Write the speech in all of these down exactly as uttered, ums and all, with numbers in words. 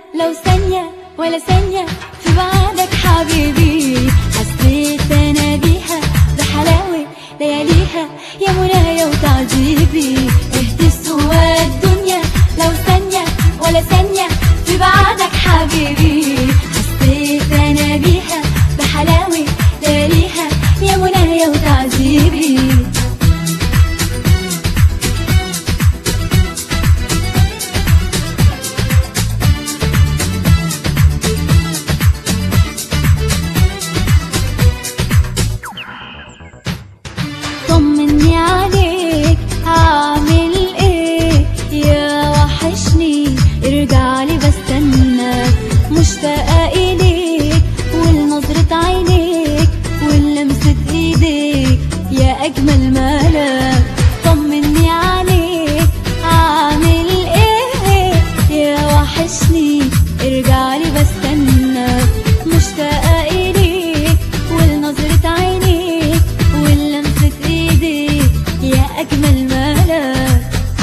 لو ثانية ولا ثانية في بعدك حبيبي. حسيت أنا بيها بحلاوة لياليها يا منايا وتعجيبي. اهدي سوا الدنيا لو ثانية ولا ثانية في بعدك حبيبي. حسيت أنا بيها بحلاوة لياليها يا منايا وتعجيبي. طمني عليك عامل ايه يا وحشني، ارجعلي بستناك مشتاقة اليك ولنظرة عينيك ولمسة ايديك يا اجمل ملاك. طمني عليك عامل ايه يا وحشني، ارجعلي بستناك مشتاقة اليك ولنظرة عينيك ولمسة ايديك يا اجمل ملاك.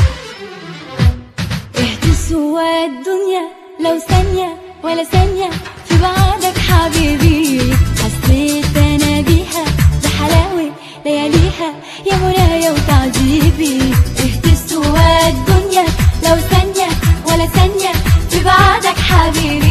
اهدي سوا الدنيا لو ثانية ولا ثانية في بعدك حبيبي. حسيت انا بيها بحلاوة لياليها يا منايا وتعجيبي. اهدي سوا الدنيا لو ثانية ولا ثانية في بعدك حبيبي.